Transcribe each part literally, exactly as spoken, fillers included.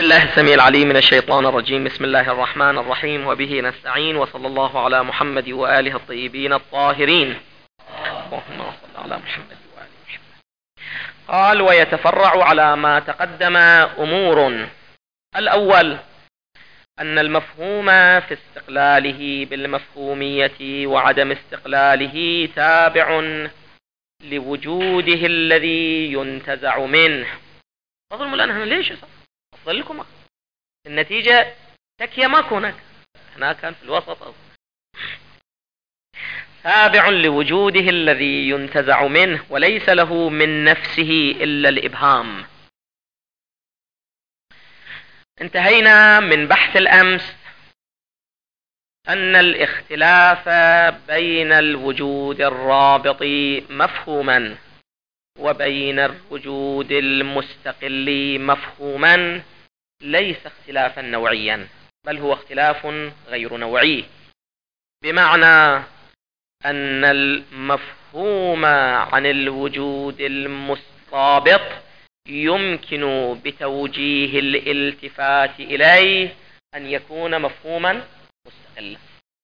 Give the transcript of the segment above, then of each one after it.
بالله السميع العليم من الشيطان الرجيم. بسم الله الرحمن الرحيم، وبه نستعين، وصلى الله على محمد وآله الطيبين الطاهرين. اللهم صل على محمد وآله محمد. قال: ويتفرع على ما تقدم أمور. الأول أن المفهوم في استقلاله بالمفهومية وعدم استقلاله تابع لوجوده الذي ينتزع منه. أظن الآن هنا ليش أفضل لكم النتيجة تكية ما كونك هنا كان في الوسط أو. تابع لوجوده الذي ينتزع منه وليس له من نفسه إلا الإبهام. انتهينا من بحث الأمس أن الاختلاف بين الوجود الرابط مفهوما وبين الوجود المستقل مفهوما ليس اختلافا نوعيا، بل هو اختلاف غير نوعي، بمعنى أن المفهوم عن الوجود المسترابط يمكن بتوجيه الالتفات إليه أن يكون مفهوما مستقلا.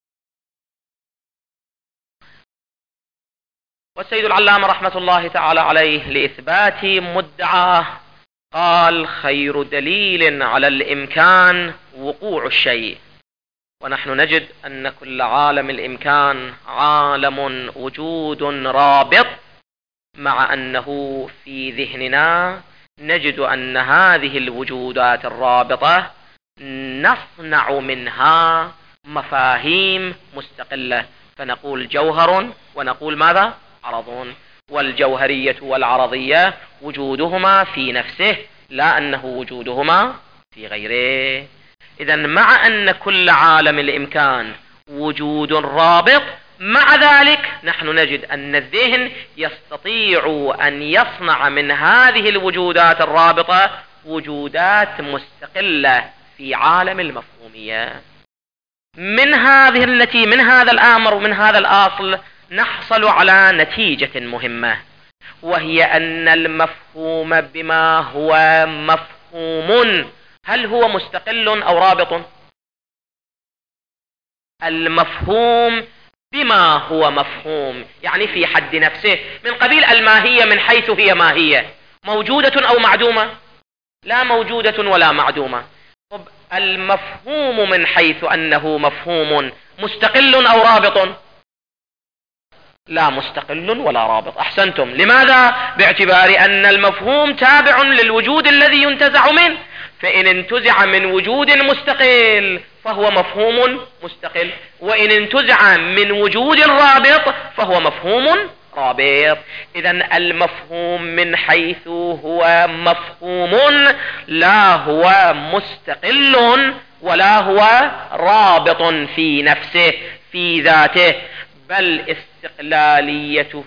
والسيد العلامة رحمة الله تعالى عليه لإثبات مدعاه قال: خير دليل على الإمكان وقوع الشيء. ونحن نجد أن كل عالم الإمكان عالم وجود رابط، مع أنه في ذهننا نجد أن هذه الوجودات الرابطة نصنع منها مفاهيم مستقلة، فنقول جوهر ونقول ماذا؟ عرض. والجوهرية والعرضية وجودهما في نفسه، لا أنه وجودهما في غيره. إذن مع أن كل عالم الإمكان وجود رابط، مع ذلك نحن نجد أن الذهن يستطيع أن يصنع من هذه الوجودات الرابطة وجودات مستقلة في عالم المفهومية. من هذه التي من هذا الأمر ومن هذا الأصل نحصل على نتيجة مهمة، وهي أن المفهوم بما هو مفهوم هل هو مستقل أو رابط؟ المفهوم بما هو مفهوم يعني في حد نفسه، من قبيل الماهية من حيث هي ماهية، موجودة أو معدومة؟ لا موجودة ولا معدومة. طب المفهوم من حيث أنه مفهوم مستقل أو رابط؟ لا مستقل ولا رابط. أحسنتم. لماذا؟ باعتبار أن المفهوم تابع للوجود الذي ينتزع منه، فإن انتزع من وجود مستقل فهو مفهوم مستقل، وإن انتزع من وجود رابط فهو مفهوم رابط. إذن المفهوم من حيث هو مفهوم لا هو مستقل ولا هو رابط في نفسه في ذاته، بل استقلاليته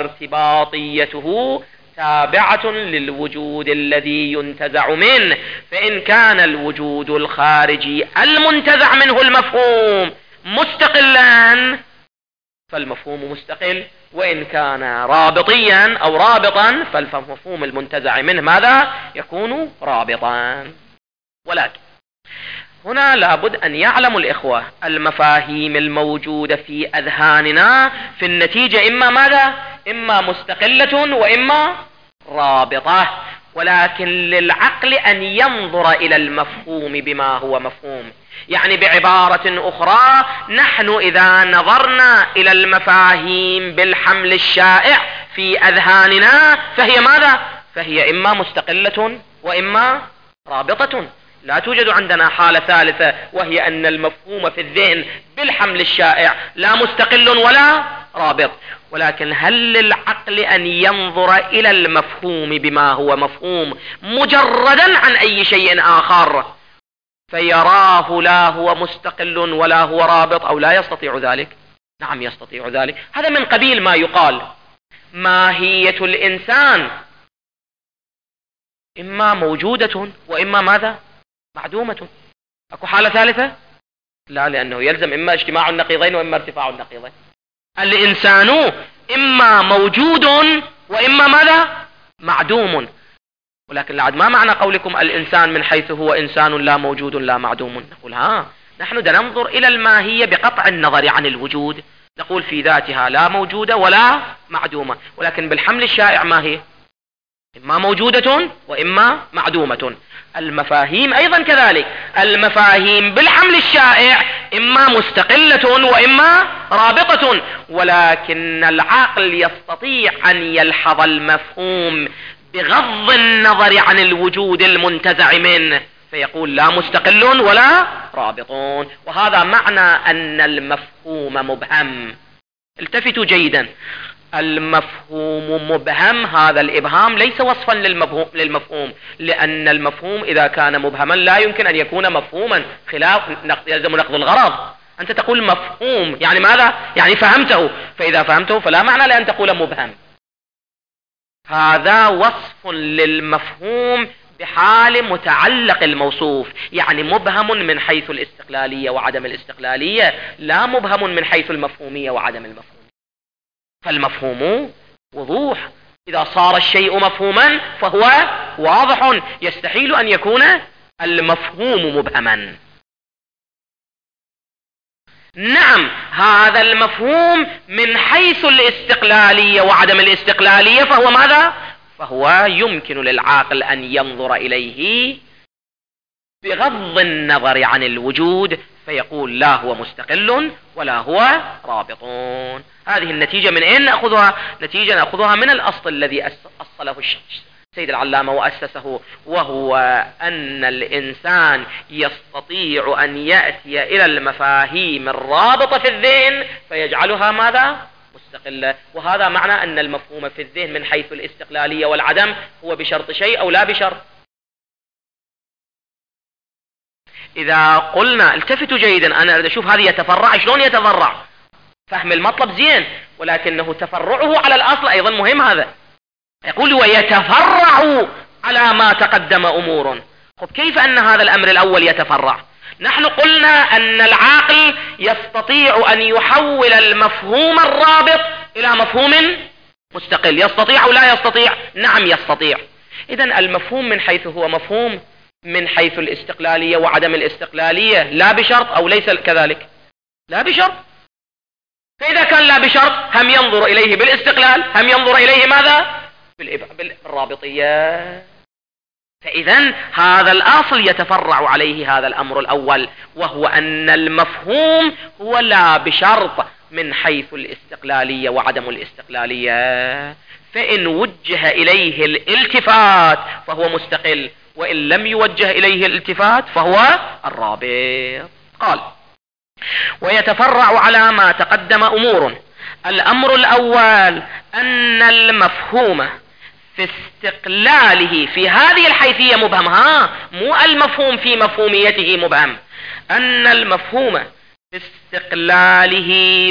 وارتباطيته تابعة للوجود الذي ينتزع منه. فإن كان الوجود الخارجي المنتزع منه المفهوم مستقلا فالمفهوم مستقل، وإن كان رابطيا أو رابطا فالمفهوم المنتزع منه ماذا؟ يكون رابطا. ولكن هنا لابد أن يعلم الإخوة المفاهيم الموجودة في أذهاننا في النتيجة إما ماذا؟ إما مستقلة وإما رابطة، ولكن للعقل أن ينظر إلى المفهوم بما هو مفهوم. يعني بعبارة أخرى، نحن إذا نظرنا إلى المفاهيم بالحمل الشائع في أذهاننا فهي ماذا؟ فهي إما مستقلة وإما رابطة. لا توجد عندنا حالة ثالثة، وهي أن المفهوم في الذهن بالحمل الشائع لا مستقل ولا رابط. ولكن هل للعقل أن ينظر إلى المفهوم بما هو مفهوم مجردا عن أي شيء آخر فيراه لا هو مستقل ولا هو رابط، أو لا يستطيع ذلك؟ نعم يستطيع ذلك. هذا من قبيل ما يقال ماهية الإنسان إما موجودة وإما ماذا؟ معدومة. أكو حالة ثالثة؟ لا، لأنه يلزم إما اجتماع النقيضين وإما ارتفاع النقيضين. الإنسان إما موجود وإما ماذا؟ معدوم. ولكن لعد ما معنى قولكم الإنسان من حيث هو إنسان لا موجود لا معدوم؟ نقول ها نحن ننظر إلى الماهية بقطع النظر عن الوجود، نقول في ذاتها لا موجودة ولا معدومة، ولكن بالحمل الشائع ما هي؟ إما موجودة وإما معدومة. المفاهيم أيضا كذلك، المفاهيم بالحمل الشائع إما مستقلة وإما رابطة، ولكن العقل يستطيع أن يلحظ المفهوم بغض النظر عن الوجود المنتزع منه، فيقول لا مستقل ولا رابطون، وهذا معنى أن المفهوم مبهم. التفتوا جيدا، المفهوم مبهم، هذا الإبهام ليس وصفا للمفهوم, للمفهوم لأن المفهوم إذا كان مبهما لا يمكن أن يكون مفهوما، خلاف يلزم نقض الغرض. أنت تقول مفهوم يعني ماذا؟ يعني فهمته، فإذا فهمته فلا معنى لأن تقول مبهم. هذا وصف للمفهوم بحال متعلق الموصوف، يعني مبهم من حيث الاستقلالية وعدم الاستقلالية، لا مبهم من حيث المفهومية وعدم المفهومية. فالمفهوم وضوح، إذا صار الشيء مفهوما فهو واضح، يستحيل أن يكون المفهوم مبهما. نعم هذا المفهوم من حيث الاستقلالية وعدم الاستقلالية فهو ماذا؟ فهو يمكن للعاقل أن ينظر إليه بغض النظر عن الوجود، فيقول لا هو مستقل ولا هو رابطون. هذه النتيجة من أين نأخذها؟ نتيجة نأخذها من الأصل الذي أصله السيد العلامة وأسسه، وهو أن الإنسان يستطيع أن يأتي إلى المفاهيم الرابطة في الذهن فيجعلها ماذا؟ مستقلة. وهذا معنى أن المفهوم في الذهن من حيث الاستقلالية والعدم هو بشرط شيء أو لا بشرط. إذا قلنا التفتوا جيدا، أنا أريد أشوف هذه يتفرع شلون يتفرع، فهم المطلب زين ولكنه تفرعه على الأصل أيضا مهم. هذا يقول ويتفرع على ما تقدم أمور. طب كيف أن هذا الأمر الأول يتفرع؟ نحن قلنا أن العاقل يستطيع أن يحول المفهوم الرابط إلى مفهوم مستقل. يستطيع أو لا يستطيع؟ نعم يستطيع. إذن المفهوم من حيث هو مفهوم من حيث الاستقلالية وعدم الاستقلالية لا بشرط أو ليس كذلك؟ لا بشرط. فإذا كان لا بشرط هم ينظر إليه بالاستقلال، هم ينظر إليه ماذا؟ بالرابطية. فإذا هذا الأصل يتفرع عليه هذا الأمر الأول، وهو أن المفهوم هو لا بشرط من حيث الاستقلالية وعدم الاستقلالية، فإن وجه إليه الالتفات فهو مستقل، وإن لم يوجه إليه الالتفات فهو الرابط. قال ويتفرع على ما تقدم أمور. الأمر الأول أن المفهوم في استقلاله في هذه الحيثية مبهم، ها مو المفهوم في مفهوميته مبهم، أن المفهوم في استقلاله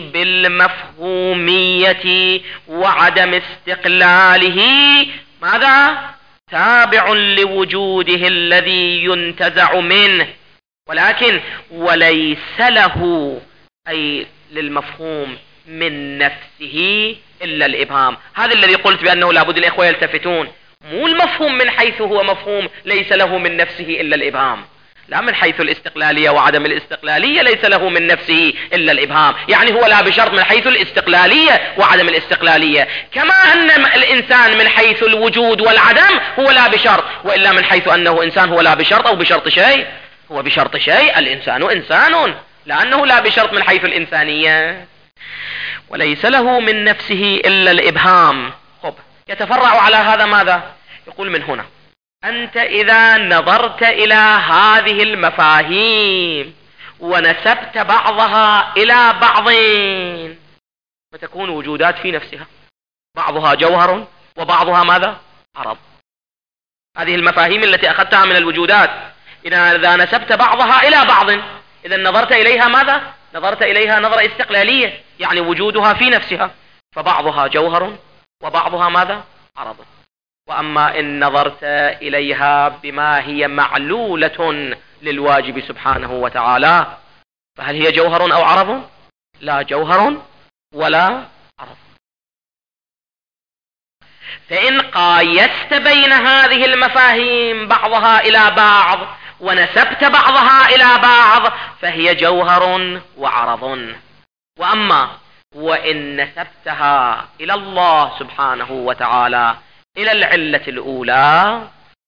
بالمفهومية وعدم استقلاله ماذا؟ تابع لوجوده الذي ينتزع منه، ولكن وليس له أي للمفهوم من نفسه إلا الإبهام. هذا الذي قلت بأنه لابد الإخوة يلتفتون، مو المفهوم من حيث هو مفهوم ليس له من نفسه إلا الإبهام، لا من حيث الاستقلالية وعدم الاستقلالية ليس له من نفسه إلا الإبهام، يعني هو لا بشرط من حيث الاستقلالية وعدم الاستقلالية، كما أن الإنسان من حيث الوجود والعدم هو لا بشرط، وإلا من حيث أنه إنسان هو لا بشرط أو بشرط شيء؟ هو بشرط شيء، الإنسان إنسان، لأنه لا بشرط من حيث الإنسانية. وليس له من نفسه إلا الإبهام. خب يتفرع على هذا ماذا؟ يقول من هنا أنت إذا نظرت إلى هذه المفاهيم ونسبت بعضها إلى بعض فتكون وجودات في نفسها، بعضها جوهر وبعضها ماذا؟ عرض. هذه المفاهيم التي أخذتها من الوجودات إذا نسبت بعضها إلى بعض، إذا نظرت إليها ماذا؟ نظرت إليها نظرة استقلالية، يعني وجودها في نفسها، فبعضها جوهر وبعضها ماذا؟ عرض. وأما إن نظرت إليها بما هي معلولة للواجب سبحانه وتعالى فهل هي جوهر أو عرض؟ لا جوهر ولا عرض. فإن قايست بين هذه المفاهيم بعضها إلى بعض ونسبت بعضها إلى بعض فهي جوهر وعرض. وأما وإن نسبتها إلى الله سبحانه وتعالى إلى العلة الأولى،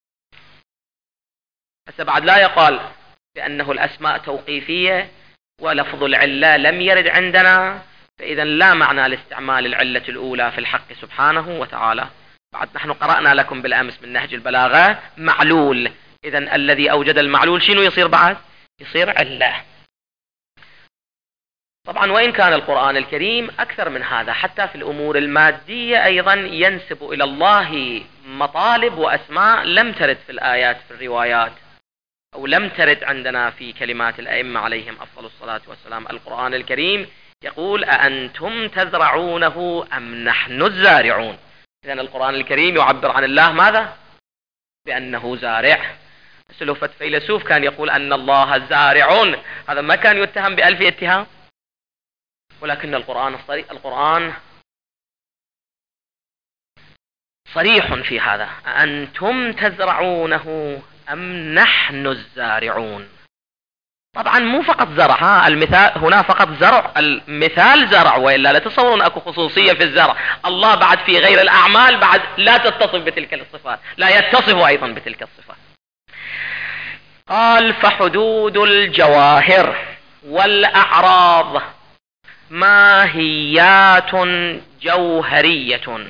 بس بعد لا يقال بأنه الأسماء توقيفية ولفظ العلة لم يرد عندنا، فإذا لا معنى لاستعمال العلة الأولى في الحق سبحانه وتعالى. بعد نحن قرأنا لكم بالأمس من نهج البلاغة معلول، إذا الذي أوجد المعلول شنو يصير بعد؟ يصير علة. طبعا وإن كان القرآن الكريم أكثر من هذا، حتى في الأمور المادية أيضا ينسب إلى الله مطالب وأسماء لم ترد في الآيات في الروايات، أو لم ترد عندنا في كلمات الأئمة عليهم أفضل الصلاة والسلام. القرآن الكريم يقول أأنتم تزرعونه أم نحن الزارعون. إذا القرآن الكريم يعبر عن الله ماذا؟ بأنه زارع. سلوفة فيلسوف كان يقول أن الله زارع، هذا ما كان يتهم بألف اتهام، ولكن القرآن الصريح القرآن صريح في هذا، أأنتم تزرعونه أم نحن الزارعون. طبعا مو فقط زرع، المثال هنا فقط زرع، المثال زرع، وإلا لا تصورون أكو خصوصية في الزرع. الله بعد في غير الأعمال بعد لا تتصف بتلك الصفات، لا يتصف أيضا بتلك الصفات. قال فحدود الجواهر والأعراض ماهيات جوهرية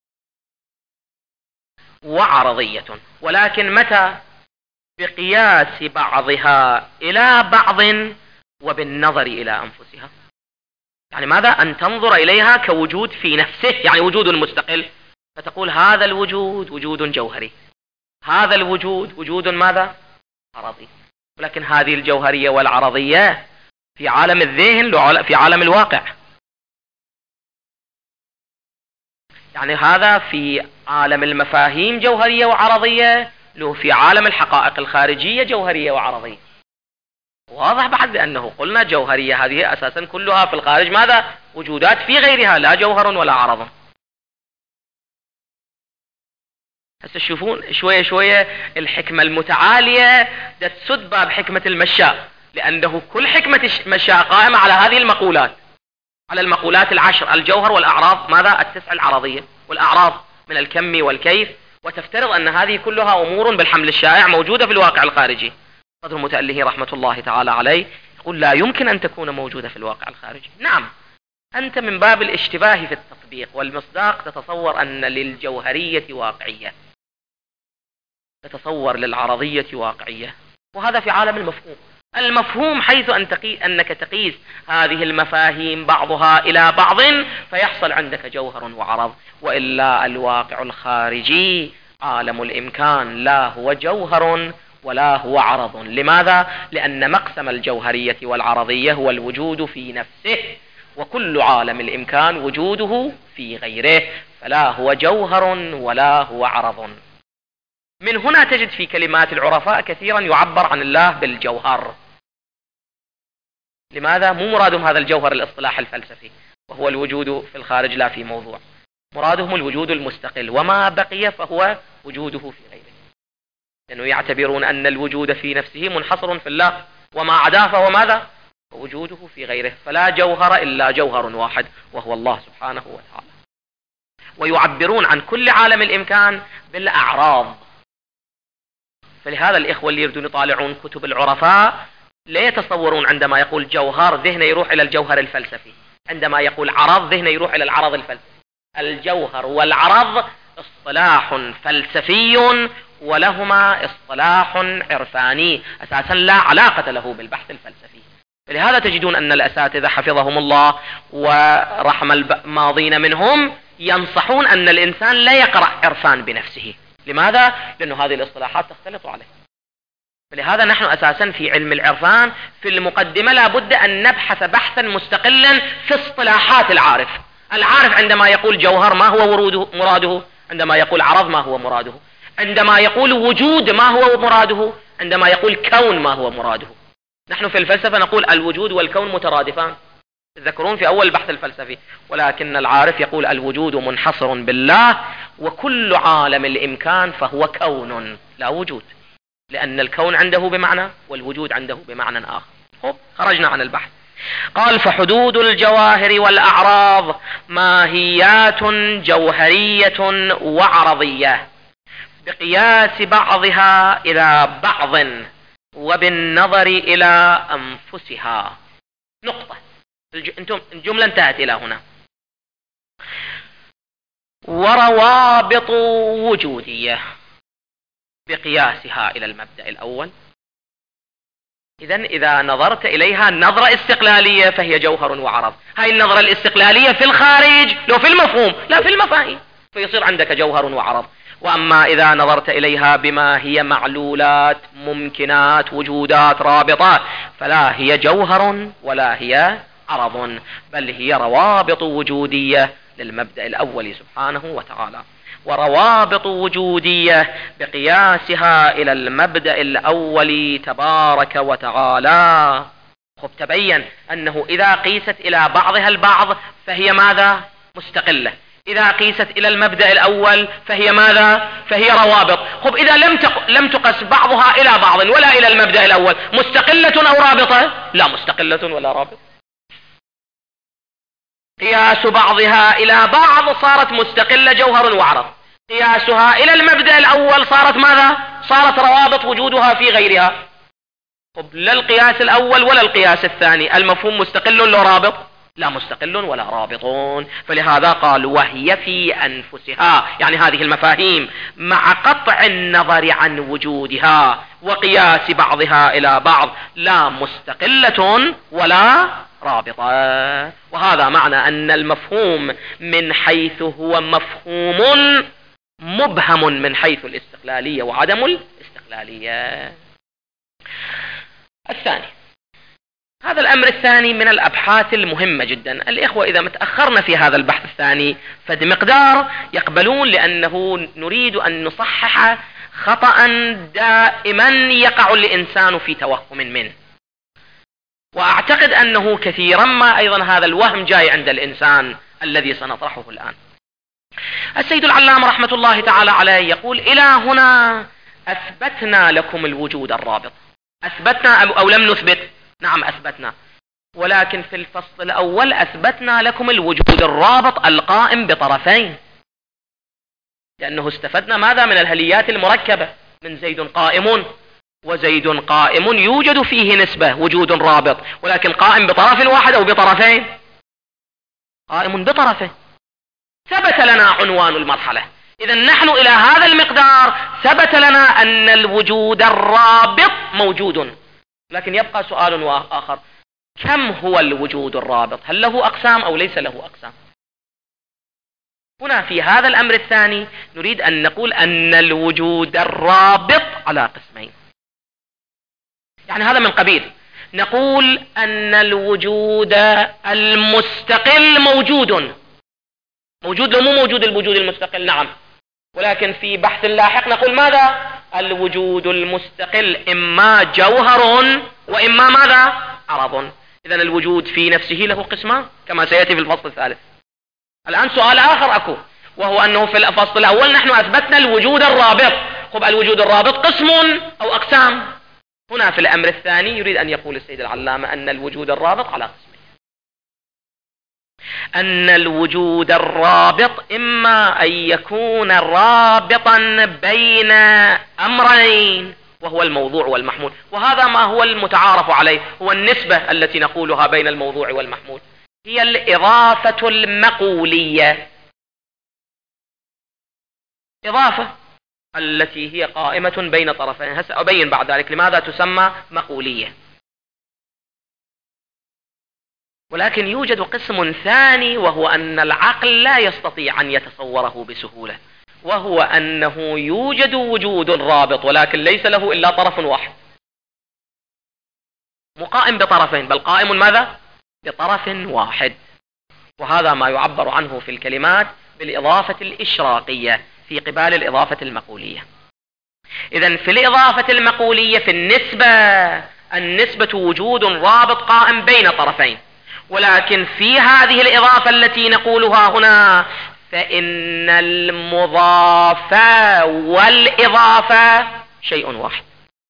وعرضية، ولكن متى؟ بقياس بعضها إلى بعض وبالنظر إلى أنفسها. يعني ماذا؟ أن تنظر إليها كوجود في نفسه، يعني وجود مستقل، فتقول هذا الوجود وجود جوهري، هذا الوجود وجود ماذا؟ عرضي. ولكن هذه الجوهرية والعرضية في عالم الذهن، في عالم الواقع. يعني هذا في عالم المفاهيم جوهرية وعرضية، له في عالم الحقائق الخارجية جوهرية وعرضية. واضح بعد بأنه قلنا جوهرية هذه أساسا كلها في الخارج ماذا؟ وجودات في غيرها، لا جوهر ولا عرض. هسه تشوفون شوية شوية الحكمة المتعالية تسد باب حكمة المشاء، لأنه كل حكمة المشاء قائمة على هذه المقولات، على المقولات العشر: الجوهر والأعراض ماذا؟ التسع العرضية، والأعراض من الكم والكيف، وتفترض أن هذه كلها أمور بالحمل الشائع موجودة في الواقع الخارجي. صدر المتألهي رحمة الله تعالى عليه يقول لا يمكن أن تكون موجودة في الواقع الخارجي. نعم، أنت من باب الاشتباه في التطبيق والمصداق تتصور أن للجوهرية واقعية، تتصور للعرضية واقعية، وهذا في عالم المفهوم. المفهوم حيث أن تقي... أنك تقيس هذه المفاهيم بعضها إلى بعض فيحصل عندك جوهر وعرض، وإلا الواقع الخارجي عالم الإمكان لا هو جوهر ولا هو عرض. لماذا؟ لأن مقسم الجوهرية والعرضية هو الوجود في نفسه، وكل عالم الإمكان وجوده في غيره، فلا هو جوهر ولا هو عرض. من هنا تجد في كلمات العرفاء كثيرا يعبر عن الله بالجوهر. لماذا؟ مو مرادهم هذا الجوهر الاصطلاح الفلسفي وهو الوجود في الخارج لا في موضوع، مرادهم الوجود المستقل، وما بقي فهو وجوده في غيره، لأنه يعتبرون أن الوجود في نفسه منحصر في الله، وما عداه فهو ماذا؟ وجوده في غيره، فلا جوهر إلا جوهر واحد وهو الله سبحانه وتعالى. ويعبرون عن كل عالم الإمكان بالأعراض. فلهذا الإخوة اللي يريدون يطالعون كتب العرفاء لا يتصورون عندما يقول جوهر ذهنه يروح إلى الجوهر الفلسفي، عندما يقول عرض ذهنه يروح إلى العرض الفلسفي. الجوهر والعرض اصطلاح فلسفي ولهما اصطلاح عرفاني، أساسا لا علاقة له بالبحث الفلسفي. فلهذا تجدون أن الأساتذة حفظهم الله ورحم الماضين منهم ينصحون أن الإنسان لا يقرأ عرفان بنفسه. لماذا؟ لأن هذه الاصطلاحات تختلط عليه. فلهذا نحن أساسا في علم العرفان في المقدمة لابد أن نبحث بحثا مستقلا في اصطلاحات العارف. العارف عندما يقول جوهر ما هو وروده مراده؟ عندما يقول عرض ما هو مراده؟ عندما يقول وجود ما هو مراده؟ عندما يقول كون ما هو مراده؟ نحن في الفلسفة نقول الوجود والكون مترادفان، تذكرون في أول البحث الفلسفي، ولكن العارف يقول الوجود منحصر بالله وكل عالم الإمكان فهو كون لا وجود، لأن الكون عنده بمعنى والوجود عنده بمعنى آخر. خب خرجنا عن البحث. قال فحدود الجواهر والأعراض ماهيات جوهرية وعرضية بقياس بعضها إلى بعض وبالنظر إلى أنفسها. نقطة. انتم الجملة انتهت إلى هنا. وروابط وجودية بقياسها إلى المبدأ الأول. إذن إذا نظرت إليها نظرة استقلالية فهي جوهر وعرض. هاي النظرة الاستقلالية في الخارج، لو في المفهوم لا في المفاهيم، فيصير عندك جوهر وعرض. وأما إذا نظرت إليها بما هي معلولات ممكنات وجودات رابطات فلا هي جوهر ولا هي عرض، بل هي روابط وجودية للمبدأ الأول سبحانه وتعالى. وروابط وجودية بقياسها إلى المبدأ الأول تبارك وتعالى. خب تبين أنه إذا قيست إلى بعضها البعض فهي ماذا؟ مستقلة. إذا قيست إلى المبدأ الأول فهي ماذا؟ فهي روابط. خب إذا لم تق... لم تقس بعضها إلى بعض ولا إلى المبدأ الأول، مستقلة أو رابطة؟ لا مستقلة ولا رابطة. قياس بعضها إلى بعض صارت مستقلة جوهر وعرض، قياسها إلى المبدأ الأول صارت ماذا؟ صارت روابط وجودها في غيرها. خب لا القياس الأول ولا القياس الثاني المفهوم مستقل ولا رابط؟ لا مستقل ولا رابطون. فلهذا قال وهي في أنفسها، يعني هذه المفاهيم مع قطع النظر عن وجودها وقياس بعضها إلى بعض لا مستقلة ولا رابطة. وهذا معنى أن المفهوم من حيث هو مفهوم مبهم من حيث الاستقلالية وعدم الاستقلالية. الثاني، هذا الأمر الثاني من الأبحاث المهمة جدا. الإخوة إذا متأخرنا في هذا البحث الثاني فد مقدار يقبلون، لأنه نريد أن نصحح خطأ دائما يقع الإنسان في توهم منه، وأعتقد أنه كثيرا ما أيضا هذا الوهم جاي عند الإنسان الذي سنطرحه الآن. السيد العلامة رحمة الله تعالى عليه يقول إلى هنا أثبتنا لكم الوجود الرابط. أثبتنا أو لم نثبت؟ نعم أثبتنا، ولكن في الفصل الأول أثبتنا لكم الوجود الرابط القائم بطرفين، لأنه استفدنا ماذا من الهليات المركبة من زيد قائم وزيد قائم يوجد فيه نسبة وجود رابط، ولكن قائم بطرف واحد أو بطرفين؟ قائم بطرفين. ثبت لنا عنوان المرحلة. إذا نحن إلى هذا المقدار ثبت لنا أن الوجود الرابط موجود، لكن يبقى سؤال آخر: كم هو الوجود الرابط؟ هل له أقسام أو ليس له أقسام؟ هنا في هذا الأمر الثاني نريد أن نقول أن الوجود الرابط على قسمين. يعني هذا من قبيل نقول أن الوجود المستقل موجود موجود لو مو موجود الوجود المستقل؟ نعم، ولكن في بحث لاحق نقول ماذا؟ الوجود المستقل إما جوهر وإما ماذا؟ عرض. إذن الوجود في نفسه له قسمان كما سيأتي في الفصل الثالث. الآن سؤال آخر أكو، وهو أنه في الفصل الأول نحن أثبتنا الوجود الرابط. خب الوجود الرابط قسم أو أقسام؟ هنا في الأمر الثاني يريد أن يقول السيد العلامة أن الوجود الرابط على قسمين. أن الوجود الرابط إما أن يكون رابطا بين أمرين، وهو الموضوع والمحمول، وهذا ما هو المتعارف عليه، هو النسبة التي نقولها بين الموضوع والمحمول، هي الإضافة المقولية، إضافة التي هي قائمة بين طرفين. هسه أبين بعد ذلك لماذا تسمى مقولية. ولكن يوجد قسم ثاني، وهو أن العقل لا يستطيع أن يتصوره بسهولة، وهو أنه يوجد وجود رابط ولكن ليس له إلا طرف واحد، مقائم بطرفين، بل قائم ماذا؟ بطرف واحد. وهذا ما يعبر عنه في الكلمات بالإضافة الإشراقية في قبال الإضافة المقولية. إذن في الإضافة المقولية في النسبة، النسبة وجود رابط قائم بين طرفين، ولكن في هذه الإضافة التي نقولها هنا فإن المضاف والإضافة شيء واحد،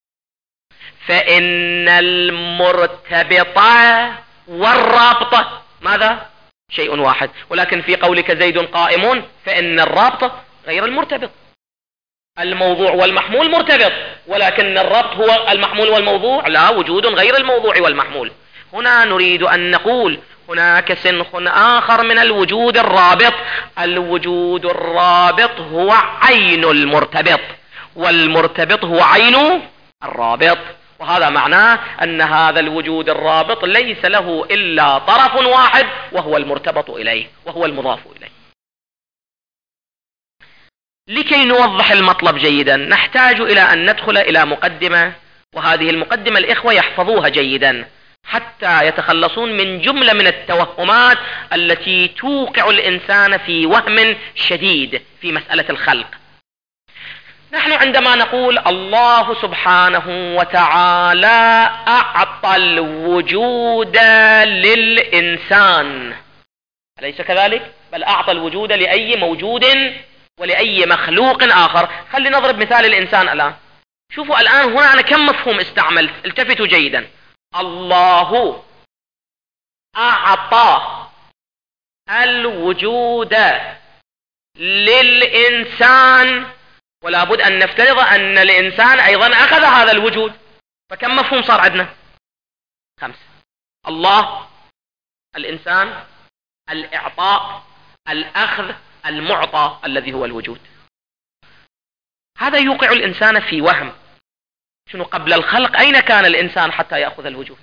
فإن المرتبط والرابط ماذا؟ شيء واحد. ولكن في قولك زيد قائم فإن الرابط غير المرتبط. الموضوع والمحمول مرتبط، ولكن الربط هو المحمول والموضوع، لا، وجود غير الموضوع والمحمول. هنا نريد أن نقول هناك سنخ آخر من الوجود الرابط. الوجود الرابط هو عين المرتبط، والمرتبط هو عين الرابط. وهذا معناه أن هذا الوجود الرابط ليس له إلا طرف واحد، وهو المرتبط إليه، وهو المضاف إليه. لكي نوضح المطلب جيدا نحتاج إلى أن ندخل إلى مقدمة، وهذه المقدمة الإخوة يحفظوها جيدا حتى يتخلصون من جملة من التوهمات التي توقع الإنسان في وهم شديد في مسألة الخلق. نحن عندما نقول الله سبحانه وتعالى أعطى الوجود للإنسان، أليس كذلك؟ بل أعطى الوجود لأي موجود ولأي مخلوق آخر. خلي نضرب مثال الإنسان الآن. شوفوا الآن هنا أنا كم مفهوم استعملت، التفتوا جيدا. الله أعطى الوجود للإنسان، ولا بد أن نفترض أن الإنسان أيضا أخذ هذا الوجود، فكم مفهوم صار عندنا؟ خمسة. الله، الإنسان، الإعطاء، الأخذ، المعطى الذي هو الوجود. هذا يوقع الإنسان في وهم. شنو قبل الخلق أين كان الإنسان حتى يأخذ الوجود؟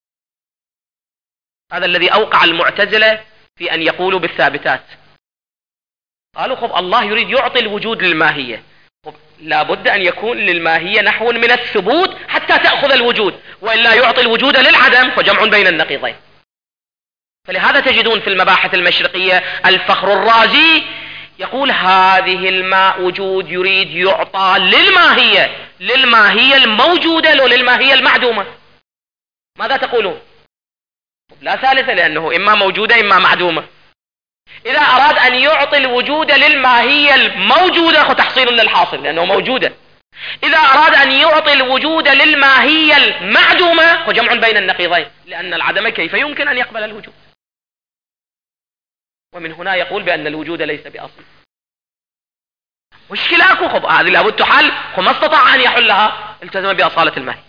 هذا الذي أوقع المعتزلة في أن يقولوا بالثابتات. قالوا خب الله يريد يعطي الوجود للماهية، خب لابد أن يكون للماهية نحو من الثبوت حتى تأخذ الوجود، وإلا يعطي الوجود للعدم، فجمع بين النقيضين. فلهذا تجدون في المباحث المشرقية الفخر الرازي يقول هذه الماء وجود يريد يعطى للماهية، للماهية الموجودة لو للماهية المعدومة. ماذا تقولون؟ لا ثالثة، لأنه إما موجودة إما معدومة. إذا أراد أن يعطي الوجود للماهية الموجودة فتحصيل للحاصل لأنه موجودة. إذا أراد أن يعطي الوجود للماهية المعدومة فجمع بين النقيضين، لأن العدم كيف يمكن أن يقبل الوجود؟ ومن هنا يقول بأن الوجود ليس بأصل. مشكلة أكو، خب هذه لابد تحل، وما استطاع أن يحلها التزم بأصالة الماهي.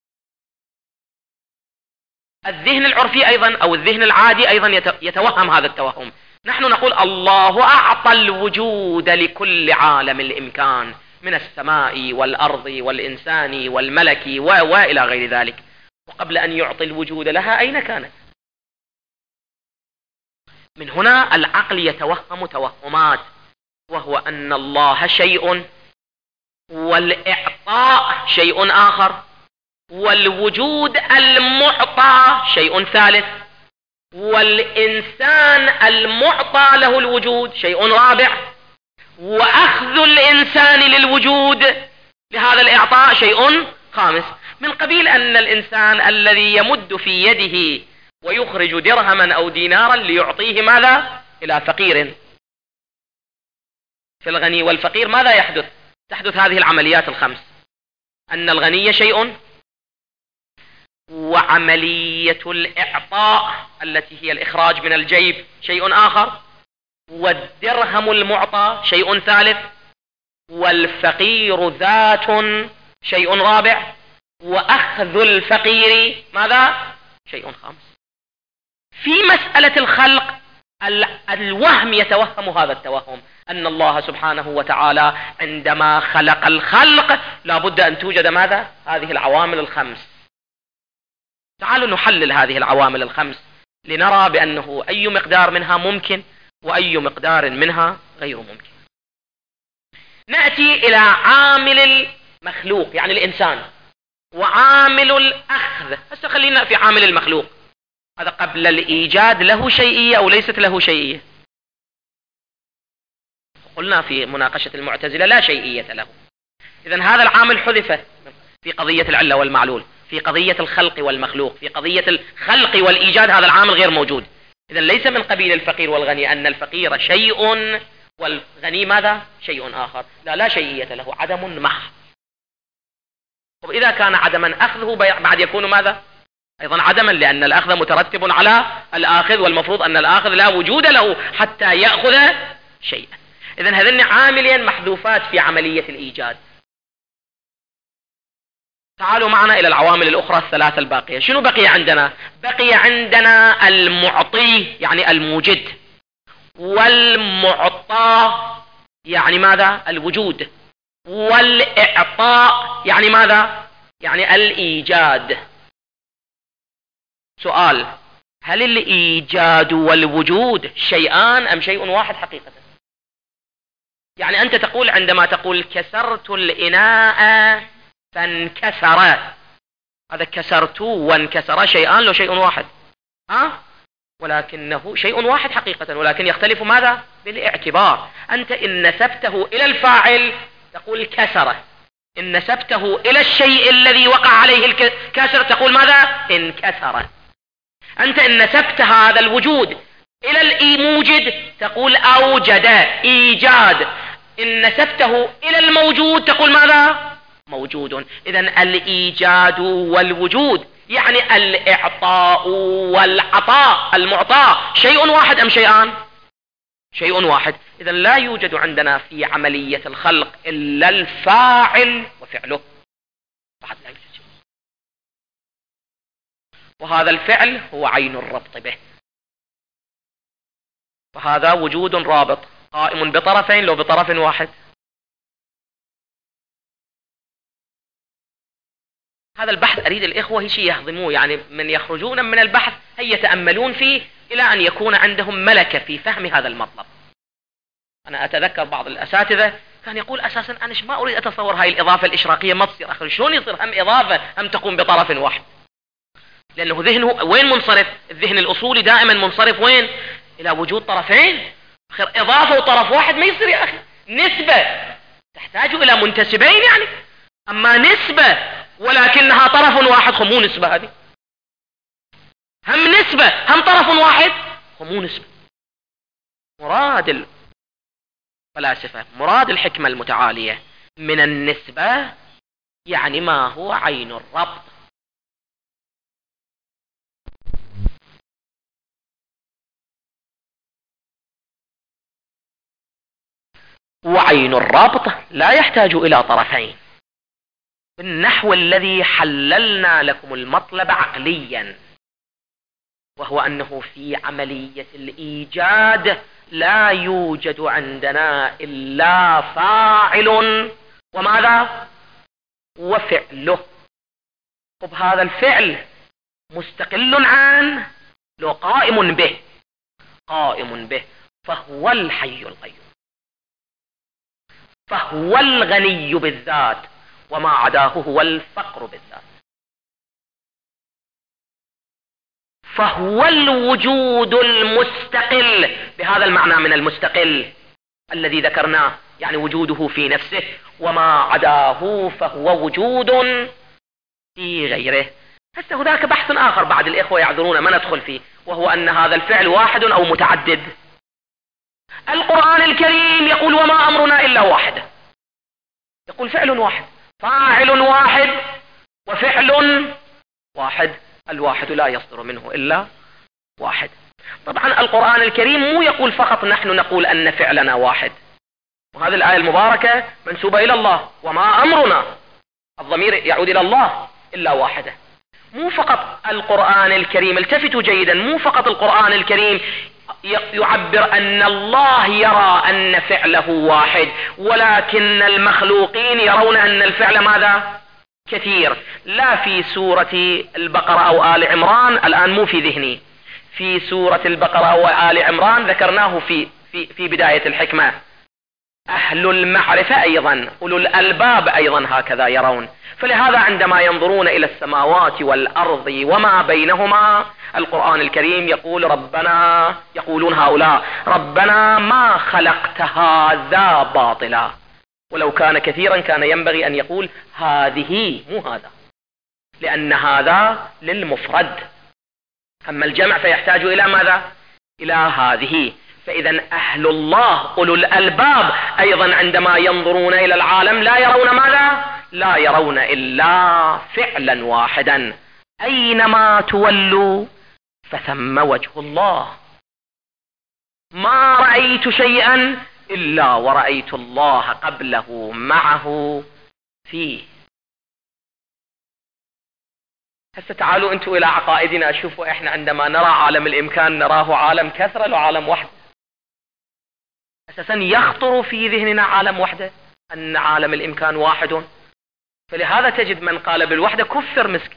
الذهن العرفي أيضا أو الذهن العادي أيضا يتوهم هذا التوهم. نحن نقول الله أعطى الوجود لكل عالم الإمكان من السماء والأرض والإنسان والملك وإلى غير ذلك، وقبل أن يعطي الوجود لها أين كانت؟ من هنا العقل يتوهم توهمات، وهو أن الله شيء والإعطاء شيء آخر، والوجود المعطى شيء ثالث، والإنسان المعطى له الوجود شيء رابع، وأخذ الإنسان للوجود لهذا الإعطاء شيء خامس. من قبيل أن الإنسان الذي يمد في يده ويخرج درهما أو دينارا ليعطيه ماذا؟ إلى فقير. في الغني والفقير ماذا يحدث؟ تحدث هذه العمليات الخمس، أن الغني شيء، وعملية الإعطاء التي هي الإخراج من الجيب شيء آخر، والدرهم المعطى شيء ثالث، والفقير ذات شيء رابع، وأخذ الفقير ماذا؟ شيء خامس. في مسألة الخلق الوهم يتوهم هذا التوهم، أن الله سبحانه وتعالى عندما خلق الخلق لابد أن توجد ماذا؟ هذه العوامل الخمس. تعالوا نحلل هذه العوامل الخمس لنرى بأنه أي مقدار منها ممكن وأي مقدار منها غير ممكن. نأتي إلى عامل المخلوق يعني الإنسان، وعامل الأخذ. هسه خلينا في عامل المخلوق. هذا قبل الإيجاد له شيئية أو ليست له شيئية؟ قلنا في مناقشة المعتزلة لا شيئية له. إذن هذا العامل حذف في قضية العلة والمعلول، في قضية الخلق والمخلوق، في قضية الخلق والإيجاد هذا العامل غير موجود. إذن ليس من قبيل الفقير والغني أن الفقير شيء والغني ماذا؟ شيء آخر. لا لا شيئية له، عدم محض. طب إذا كان عدما أخذه بعد يكون ماذا؟ أيضا عدما، لأن الأخذ مترتب على الآخذ، والمفروض أن الآخذ لا وجود له حتى يأخذ شيئا. إذن هذين عاملين محذوفات في عملية الإيجاد. تعالوا معنا إلى العوامل الأخرى الثلاثة الباقية. شنو بقي عندنا؟ بقي عندنا المعطي يعني الموجد، والمعطى يعني ماذا؟ الوجود، والإعطاء يعني ماذا؟ يعني الإيجاد. سؤال: هل الإيجاد والوجود شيئان أم شيء واحد حقيقة؟ يعني أنت تقول عندما تقول كسرت الإناء فانكسر، هذا كسرت وانكسر شيئان لو شيء واحد، ها؟ ولكنه شيء واحد حقيقة، ولكن يختلف ماذا؟ بالاعتبار. أنت إن نسبته إلى الفاعل تقول كسر، إن نسبته إلى الشيء الذي وقع عليه الكسر تقول ماذا؟ انكسر. أنت إن نسبت هذا الوجود إلى الموجد تقول أوجد، إيجاد. إن نسبته إلى الموجود تقول ماذا؟ موجود. إذن الإيجاد والوجود يعني الإعطاء والعطاء، المعطاء شيء واحد أم شيئان؟ شيء واحد. إذن لا يوجد عندنا في عملية الخلق إلا الفاعل وفعله، بعد لا يوجد شيء. وهذا الفعل هو عين الربط به، وهذا وجود رابط قائم بطرفين لو بطرف واحد. هذا البحث أريد الإخوة هيك يهضموه، يعني من يخرجون من البحث هي يتأملون فيه إلى أن يكون عندهم ملكة في فهم هذا المطلب. أنا أتذكر بعض الأساتذة كان يقول أساسا أنا ما أريد أتصور هاي الإضافة الإشراقية ما تصير، أخي شلون يصير هم إضافة هم تقوم بطرف واحد؟ لأنه ذهنه وين منصرف؟ الذهن الأصولي دائما منصرف وين؟ إلى وجود طرفين. أخي إضافة وطرف واحد ما يصير يا أخي. نسبة تحتاج إلى منتسبين يعني، أما نسبة ولكنها طرف واحد خمو نسبة، هذه هم نسبة هم طرف واحد خمو نسبة. مراد الفلاسفة، مراد الحكمة المتعالية من النسبة يعني ما هو عين الربط. وعين الربط لا يحتاج إلى طرفين. النحو الذي حللنا لكم المطلب عقليا، وهو أنه في عملية الإيجاد لا يوجد عندنا إلا فاعل وماذا؟ وفعله. طب هذا الفعل مستقل عن لو قائم به؟ قائم به، فهو الحي القيوم، فهو الغني بالذات، وما عداه هو الفقر بالذات. فهو الوجود المستقل بهذا المعنى من المستقل الذي ذكرناه، يعني وجوده في نفسه، وما عداه فهو وجود في غيره. هسه هناك بحث آخر بعد الإخوة يعذرون ما ندخل فيه، وهو أن هذا الفعل واحد أو متعدد. القرآن الكريم يقول وما أمرنا إلا واحد، يقول فعل واحد، فاعل واحد، وفعل واحد. الواحد لا يصدر منه إلا واحد. طبعا القرآن الكريم مو يقول فقط نحن نقول أن فعلنا واحد، وهذه الآية المباركة منسوبة إلى الله، وما أمرنا الضمير يعود إلى الله إلا واحدة. مو فقط القرآن الكريم، التفتوا جيدا، مو فقط القرآن الكريم يعبر أن الله يرى أن فعله واحد، ولكن المخلوقين يرون أن الفعل ماذا؟ كثير. لا في سورة البقرة أو آل عمران، الآن مو في ذهني، في سورة البقرة أو آل عمران ذكرناه في, في, في بداية الحكمة. أهل المعرفة أيضا، أولو الألباب أيضا هكذا يرون. فلهذا عندما ينظرون إلى السماوات والأرض وما بينهما، القرآن الكريم يقول ربنا، يقولون هؤلاء ربنا ما خلقت هذا باطلا، ولو كان كثيرا كان ينبغي أن يقول هذه مو هذا، لأن هذا للمفرد، أما الجمع فيحتاج إلى ماذا؟ إلى هذه. فإذا أهل الله أولو الألباب أيضا عندما ينظرون إلى العالم لا يرون ماذا؟ لا يرون إلا فعلا واحدا: أينما تولوا فثم وجه الله. ما رأيت شيئا إلا ورأيت الله قبله معه فيه. هسه تعالوا انتم إلى عقائدنا، شوفوا احنا عندما نرى عالم الإمكان نراه عالم كثرة لو عالم واحد؟ أساسا يخطر في ذهننا عالم وحده، أن عالم الإمكان واحد. فلهذا تجد من قال بالوحدة كفر مسكين.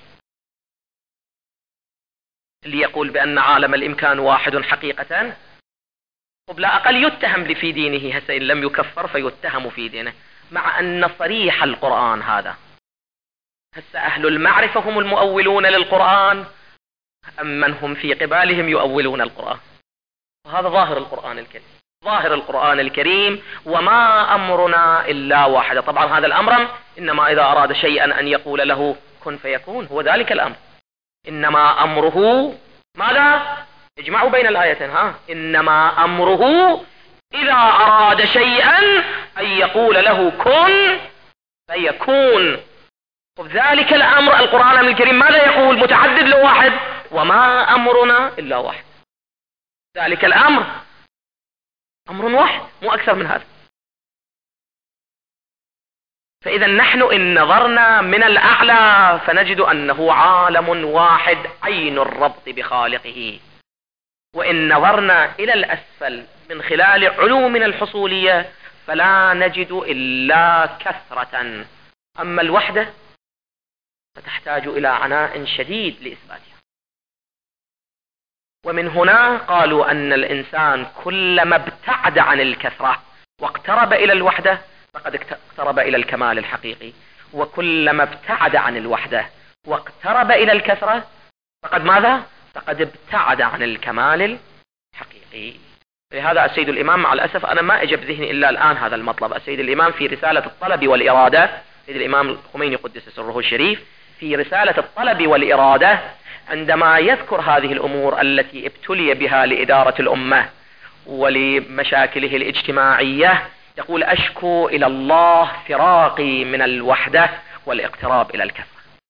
اللي يقول بأن عالم الإمكان واحد حقيقة لا أقل يتهم في دينه، هسه إن لم يكفر فيتهم في دينه، مع أن صريح القرآن هذا. هسه أهل المعرفة هم المؤولون للقرآن أم من هم في قبالهم يؤولون القرآن؟ وهذا ظاهر القرآن الكريم، ظاهر القرآن الكريم: وما أمرنا إلا واحدة. طبعا هذا الأمر إنما إذا أراد شيئا أن يقول له كن فيكون، هو ذلك الأمر. إنما أمره ماذا؟ اجمعوا بين الآيتين، ها، إنما أمره إذا أراد شيئا أن يقول له كن فيكون. وذلك الأمر القرآن الكريم ماذا يقول؟ متعدد لو واحد: وما أمرنا إلا واحد. ذلك الأمر أمر واحد، مو أكثر من هذا. فإذا نحن إن نظرنا من الأعلى فنجد أنه عالم واحد عين الربط بخالقه، وإن نظرنا إلى الأسفل من خلال علومنا الحصولية فلا نجد إلا كثرة. أما الوحدة فتحتاج إلى عناء شديد لإثباتها. ومن هنا قالوا أن الإنسان كلما ابتعد عن الكثرة واقترب إلى الوحدة فقد اقترب إلى الكمال الحقيقي، وكلما ابتعد عن الوحدة واقترب إلى الكثرة فقد ماذا؟ فقد ابتعد عن الكمال الحقيقي. لهذا السيد الإمام، مع الأسف أنا ما أجب ذهني إلا الآن هذا المطلب، السيد الإمام في رسالة الطلب والإرادة، السيد الإمام الخميني قدس سره الشريف في رسالة الطلب والإرادة عندما يذكر هذه الأمور التي ابتلي بها لإدارة الأمة ولمشاكله الاجتماعية، يقول: أشكو إلى الله فراقي من الوحدة والاقتراب إلى الكثرة.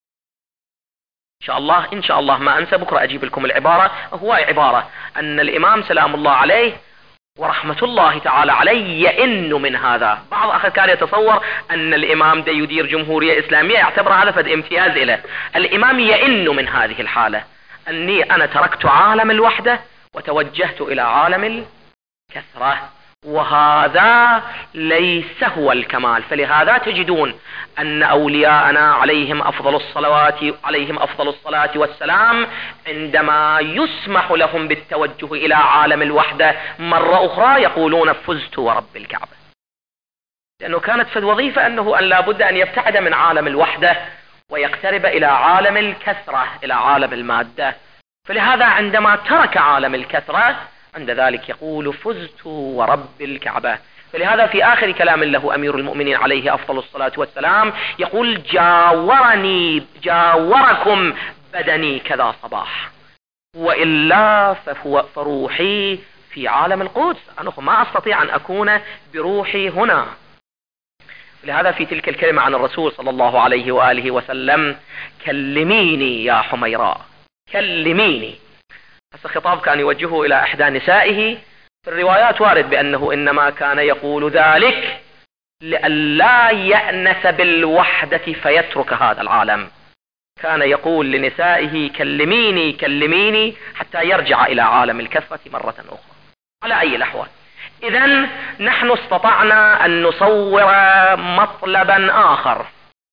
إن شاء الله إن شاء الله ما أنسى بكرة أجيب لكم العبارة. هو عبارة أن الإمام سلام الله عليه ورحمة الله تعالى عليه يئن من هذا. بعض أخذ كان يتصور أن الإمام دا يدير جمهورية إسلامية يعتبر هذا فد امتياز إله. الإمام يئن من هذه الحالة، أني أنا تركت عالم الوحدة وتوجهت إلى عالم الكثرة، وهذا ليس هو الكمال. فلهذا تجدون أن أولياءنا عليهم أفضل الصلوات عليهم أفضل الصلاة والسلام عندما يسمح لهم بالتوجه إلى عالم الوحدة مرة أخرى يقولون: فزت ورب الكعبة. لأنه كانت في الوظيفة أنه أن لا بد أن يبتعد من عالم الوحدة ويقترب إلى عالم الكثرة، إلى عالم المادة. فلهذا عندما ترك عالم الكثرة عند ذلك يقول: فزت ورب الكعبة. فلهذا في آخر كلام له أمير المؤمنين عليه أفضل الصلاة والسلام يقول: جاورني جاوركم بدني كذا صباح، وإلا فهو فروحي في عالم القدس، أنا ما أستطيع أن أكون بروحي هنا. لهذا في تلك الكلمة عن الرسول صلى الله عليه وآله وسلم: كلميني يا حميراء، كلميني. هذا خطاب كان يوجهه إلى إحدى نسائه. في الروايات وارد بأنه إنما كان يقول ذلك لئلا يأنس بالوحدة فيترك هذا العالم. كان يقول لنسائه: كلميني كلميني، حتى يرجع إلى عالم الكثرة مرة أخرى. على أي الأحوال، إذن نحن استطعنا أن نصور مطلبا آخر.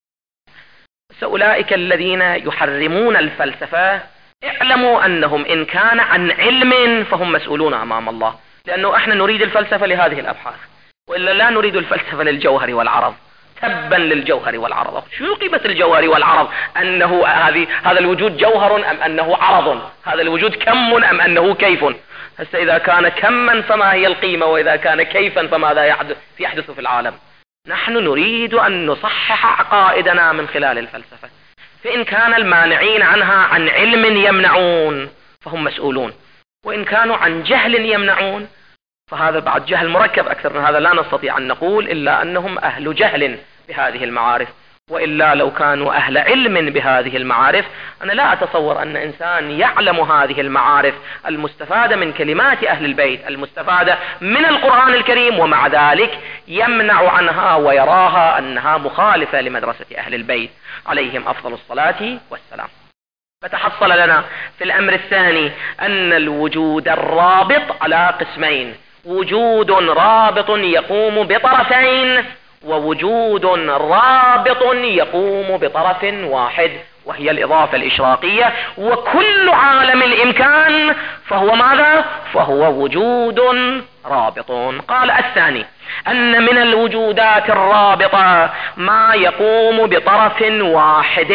أولئك الذين يحرمون الفلسفة اعلموا أنهم إن كان عن علم فهم مسؤولون أمام الله، لأنه احنا نريد الفلسفة لهذه الأبحاث، وإلا لا نريد الفلسفة للجوهر والعرض. تبا للجوهر والعرض. شو قيمة الجوهر والعرض؟ أنه هذه هذا الوجود جوهر أم أنه عرض؟ هذا الوجود كم أم أنه كيف؟ هسه إذا كان كما فما هي القيمة، وإذا كان كيفا فماذا يحدث يحدث في العالم؟ نحن نريد أن نصحح عقائدنا من خلال الفلسفة. فإن كان المانعين عنها عن علم يمنعون فهم مسؤولون، وإن كانوا عن جهل يمنعون فهذا بعد جهل مركب أكثر من هذا، لا نستطيع أن نقول إلا أنهم أهل جهل بهذه المعارف، وإلا لو كانوا أهل علم بهذه المعارف أنا لا أتصور أن إنسان يعلم هذه المعارف المستفادة من كلمات أهل البيت المستفادة من القرآن الكريم ومع ذلك يمنع عنها ويراها أنها مخالفة لمدرسة أهل البيت عليهم أفضل الصلاة والسلام. فتحصل لنا في الأمر الثاني أن الوجود الرابط على قسمين: وجود رابط يقوم بطرفين، ووجود رابط يقوم بطرف واحد وهي الإضافة الإشراقية، وكل عالم الإمكان فهو ماذا؟ فهو وجود رابط. قال الثاني أن من الوجودات الرابطة ما يقوم بطرف واحد،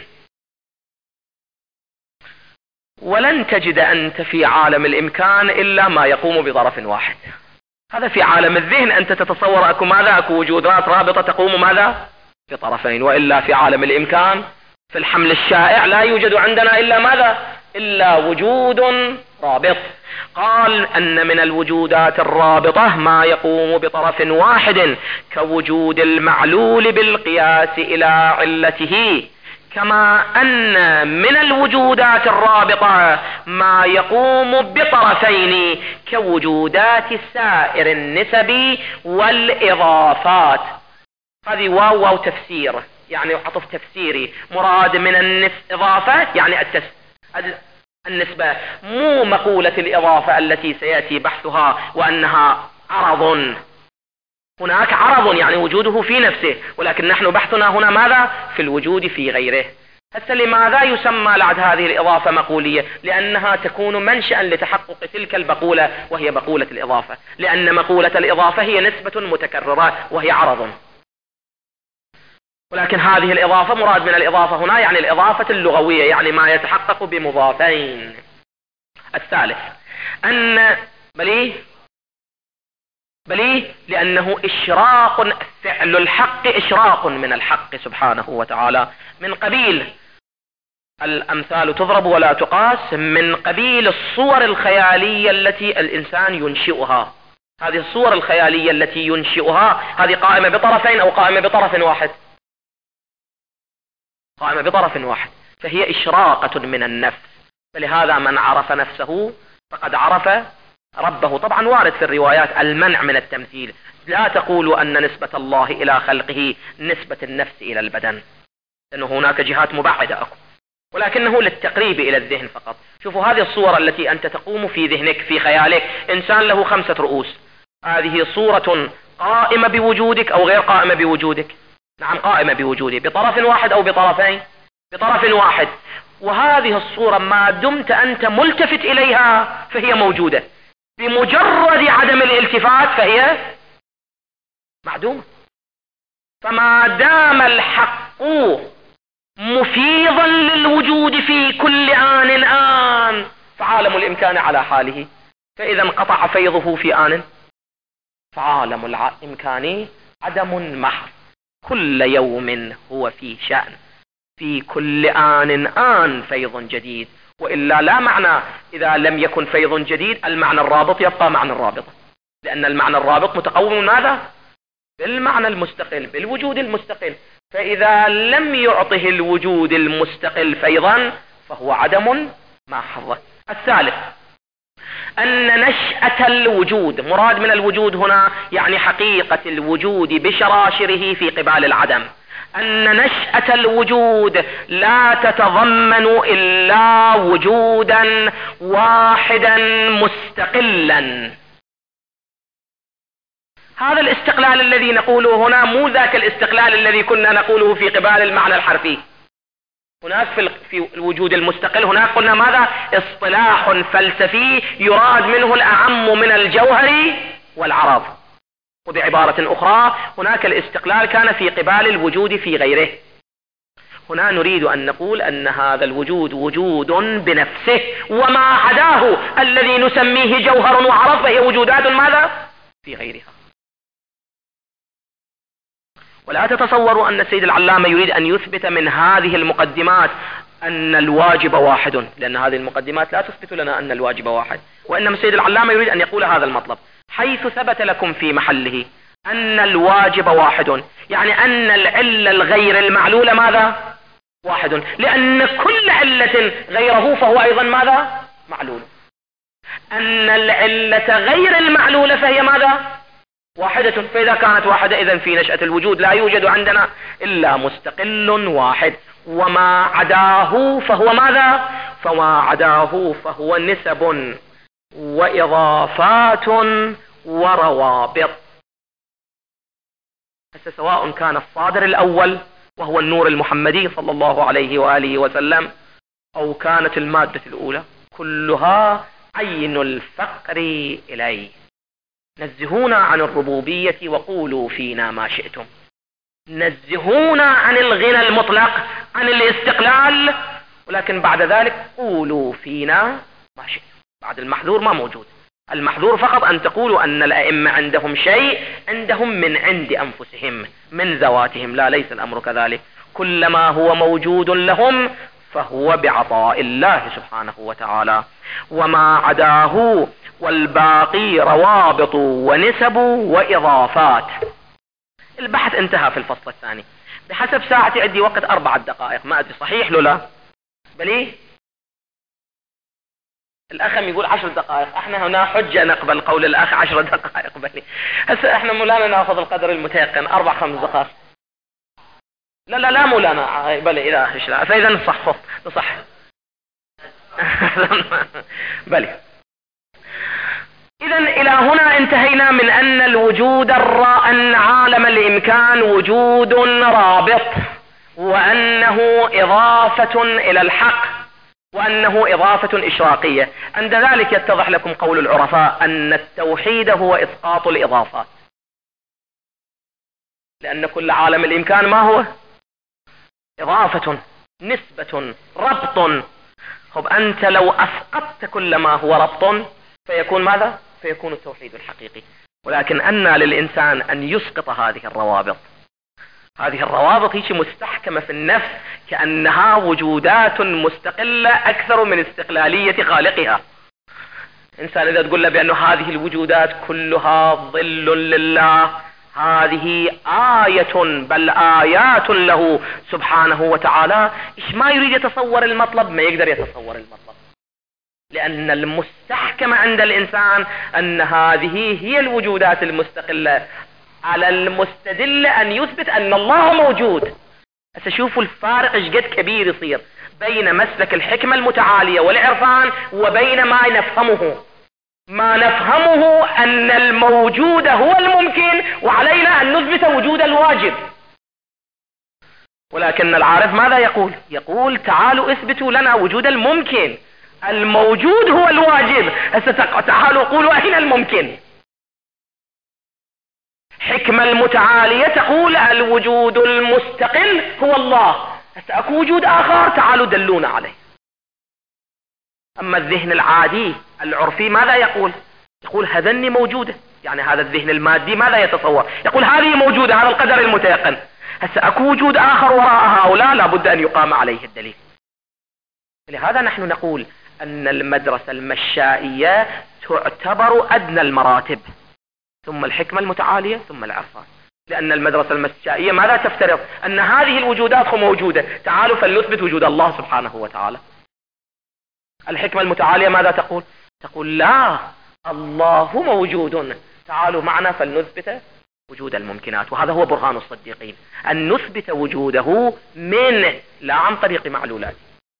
ولن تجد أنت في عالم الإمكان إلا ما يقوم بطرف واحد. هذا في عالم الذهن أنت تتصور أكو ماذا؟ أكو وجودات رابطة تقوم ماذا؟ بطرفين، وإلا في عالم الإمكان في الحمل الشائع لا يوجد عندنا إلا ماذا؟ إلا وجود رابط. قال أن من الوجودات الرابطة ما يقوم بطرف واحد كوجود المعلول بالقياس إلى علته، كما أن من الوجودات الرابطة ما يقوم بطرفين كوجودات سائر النسب والإضافات. هذه واو واو تفسير، يعني عطف تفسيري، مراد من الإضافة يعني التس... النسبة، مو مقولة الإضافة التي سيأتي بحثها وأنها عرض. هناك عرض يعني وجوده في نفسه، ولكن نحن بحثنا هنا ماذا؟ في الوجود في غيره. حتى لماذا يسمى لعد هذه الإضافة مقولية؟ لأنها تكون منشأ لتحقق تلك البقولة وهي بقولة الإضافة، لأن مقولة الإضافة هي نسبة متكررة وهي عرض، ولكن هذه الإضافة مراد من الإضافة هنا يعني الإضافة اللغوية، يعني ما يتحقق بمضافين. الثالث أن بليه بليه لأنه إشراق، فعل الحق إشراق من الحق سبحانه وتعالى، من قبيل الأمثال تضرب ولا تقاس، من قبيل الصور الخيالية التي الإنسان ينشئها. هذه الصور الخيالية التي ينشئها هذه قائمة بطرفين أو قائمة بطرف واحد؟ قائمة بطرف واحد، فهي إشراقة من النفس. فلهذا من عرف نفسه فقد عرف ربه. طبعا وارد في الروايات المنع من التمثيل، لا تقولوا أن نسبة الله إلى خلقه نسبة النفس إلى البدن، لأنه هناك جهات مبعدة أكو، ولكنه للتقريب إلى الذهن فقط. شوفوا هذه الصورة التي أنت تقوم في ذهنك في خيالك، إنسان له خمسة رؤوس، هذه صورة قائمة بوجودك أو غير قائمة بوجودك؟ نعم قائمة بوجودك، بطرف واحد أو بطرفين؟ بطرف واحد. وهذه الصورة ما دمت أنت ملتفت إليها فهي موجودة، بمجرد عدم الالتفات فهي معدومة. فما دام الحق مفيضا للوجود في كل آن آن فعالم الإمكان على حاله، فإذا انقطع فيضه في آن فعالم الإمكان عدم محض. كل يوم هو في شأن، في كل آن آن فيض جديد، وإلا لا معنى إذا لم يكن فيض جديد المعنى الرابط يبقى معنى الرابط، لأن المعنى الرابط متقوم ماذا؟ بالمعنى المستقل، بالوجود المستقل. فإذا لم يعطه الوجود المستقل فيضا فهو عدم محض. الثالث أن نشأة الوجود، مراد من الوجود هنا يعني حقيقة الوجود بشراشره في قبال العدم، أن نشأة الوجود لا تتضمن إلا وجودا واحدا مستقلا. هذا الاستقلال الذي نقوله هنا مو ذاك الاستقلال الذي كنا نقوله في قبال المعنى الحرفي. هناك في الوجود المستقل هناك قلنا ماذا؟ اصطلاح فلسفي يراد منه الأعم من الجوهر والعرض. وبعبارة أخرى هناك الاستقلال كان في قبال الوجود في غيره. هنا نريد أن نقول أن هذا الوجود وجود بنفسه، وما عداه الذي نسميه جوهر وعرض فهي وجودات ماذا؟ في غيرها. ولا تتصوروا أن السيد العلامة يريد أن يثبت من هذه المقدمات أن الواجب واحد، لأن هذه المقدمات لا تثبت لنا أن الواجب واحد، وإنما السيد العلامة يريد أن يقول هذا المطلب: حيث ثبت لكم في محله أن الواجب واحد، يعني أن العلة الغير المعلولة ماذا؟ واحد، لأن كل علة غيره فهو أيضا ماذا؟ معلول. أن العلة غير المعلولة فهي ماذا؟ واحدة. فإذا كانت واحدة إذن في نشأة الوجود لا يوجد عندنا إلا مستقل واحد، وما عداه فهو ماذا؟ فما عداه فهو نسب وإضافات وروابط. سواء كان الصادر الأول وهو النور المحمدي صلى الله عليه وآله وسلم، أو كانت المادة الأولى، كلها عين الفقر إليه. نزهونا عن الربوبية وقولوا فينا ما شئتم، نزهونا عن الغنى المطلق، عن الاستقلال، ولكن بعد ذلك قولوا فينا ما شئتم. بعد المحذور ما موجود. المحذور فقط أن تقولوا أن الأئمة عندهم شيء عندهم من عند أنفسهم من ذواتهم، لا، ليس الأمر كذلك. كلما هو موجود لهم فهو بعطاء الله سبحانه وتعالى، وما عداه والباقي روابط ونسب وإضافات. البحث انتهى في الفصل الثاني. بحسب ساعتي عندي وقت أربعة دقائق، ما أدري صحيح لو لا؟ بلي الأخ يقول عشر دقائق، احنا هنا حجة نقبل قول الأخ عشر دقائق بلي. هسه احنا مولانا ناخذ القدر المتيقن أربع خمس دقائق. لا لا لا مولانا بلي إذا أخش لا، فإذا نصح نصح بلي. إذا إلى هنا انتهينا من أن الوجود الرا أن عالم الإمكان وجود رابط، وأنه إضافة إلى الحق، وأنه إضافة إشراقية. عند ذلك يتضح لكم قول العرفاء أن التوحيد هو إسقاط الإضافات، لأن كل عالم الإمكان ما هو؟ إضافة، نسبة، ربط. خب أنت لو أسقطت كل ما هو ربط فيكون ماذا؟ فيكون التوحيد الحقيقي. ولكن أن للإنسان أن يسقط هذه الروابط. هذه الروابط هي مستحكمة في النفس كأنها وجودات مستقلة أكثر من استقلالية خالقها. إنسان إذا تقول له بأن هذه الوجودات كلها ظل لله، هذه آية بل آيات له سبحانه وتعالى، إيش ما يريد يتصور المطلب؟ ما يقدر يتصور المطلب، لأن المستحكم عند الإنسان أن هذه هي الوجودات المستقلة. على المستدل أن يثبت أن الله موجود. هسه شوفوا الفارق ايش قد كبير يصير بين مسلك الحكمة المتعالية والعرفان وبين ما نفهمه. ما نفهمه أن الموجود هو الممكن، وعلينا أن نثبت وجود الواجب. ولكن العارف ماذا يقول؟ يقول تعالوا اثبتوا لنا وجود الممكن، الموجود هو الواجب. هسه تعالوا قولوا أين الممكن. حكمة المتعالية تقول الوجود المستقل هو الله. هسه اكو وجود آخر، تعالوا دلونا عليه. أما الذهن العادي العرفي ماذا يقول؟ يقول هذني موجودة، يعني هذا الذهن المادي ماذا يتصور؟ يقول هذه موجودة، هذا القدر المتيقن. هسه اكو وجود آخر وراء هؤلاء لابد أن يقام عليه الدليل. لهذا نحن نقول أن المدرسة المشائية تعتبر أدنى المراتب، ثم الحكمة المتعالية، ثم العرفان. لأن المدرسة المشائية ماذا تفترض؟ أن هذه الوجودات موجودة، تعالوا فلنثبت وجود الله سبحانه وتعالى. الحكمة المتعالية ماذا تقول؟ تقول لا، الله موجود، تعالوا معنا فلنثبت وجود الممكنات. وهذا هو برهان الصديقين، أن نثبت وجوده من لا عن طريق معلولات.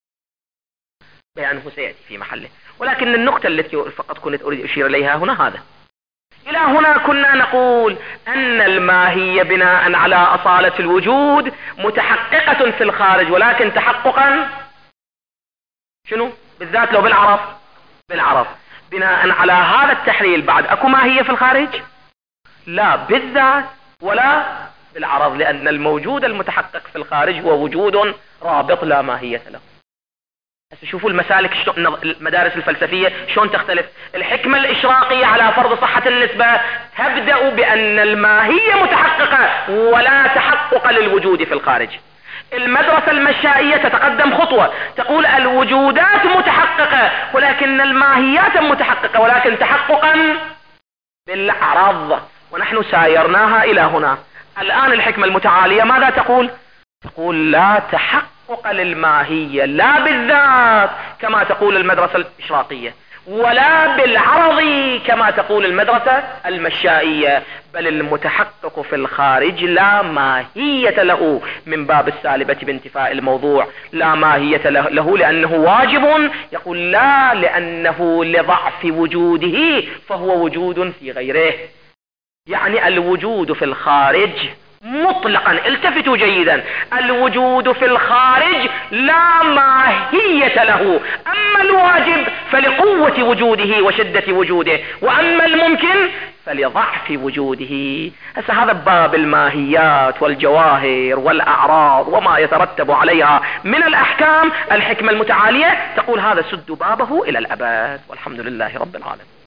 بيانه سيأتي في محله، ولكن النقطة التي فقط كنت أريد أشير إليها هنا هذا. إلى هنا كنا نقول أن الماهية بناء على أصالة الوجود متحققة في الخارج، ولكن تحققا شنو؟ بالذات لو بالعرض بالعرض بناء على هذا التحليل بعد أكو ماهية في الخارج؟ لا بالذات ولا بالعرض، لأن الموجود المتحقق في الخارج هو وجود رابط لا ماهية له. هسه شوفوا المسالك المدارس الفلسفية شلون تختلف. الحكمة الإشراقية على فرض صحة النسبة تبدأ بأن الماهية متحققة ولا تحقق للوجود في الخارج. المدرسة المشائية تتقدم خطوة، تقول الوجودات متحققة ولكن الماهيات متحققة، ولكن تحققا بالعرض، ونحن سايرناها إلى هنا. الآن الحكمة المتعالية ماذا تقول؟ تقول لا تحقق للماهية لا بالذات كما تقول المدرسة الإشراقية، ولا بالعرض كما تقول المدرسة المشائية، بل المتحقق في الخارج لا ماهية له من باب السالبة بانتفاء الموضوع. لا ماهية له لأنه واجب، يقول لا لأنه لضعف وجوده فهو وجود في غيره. يعني الوجود في الخارج مطلقا، التفتوا جيدا، الوجود في الخارج لا ماهية له. أما الواجب فلقوة وجوده وشدة وجوده، وأما الممكن فلضعف وجوده. هسه هذا باب الماهيات والجواهر والأعراض وما يترتب عليها من الأحكام. الحكمة المتعالية تقول هذا سد بابه إلى الأبد، والحمد لله رب العالمين.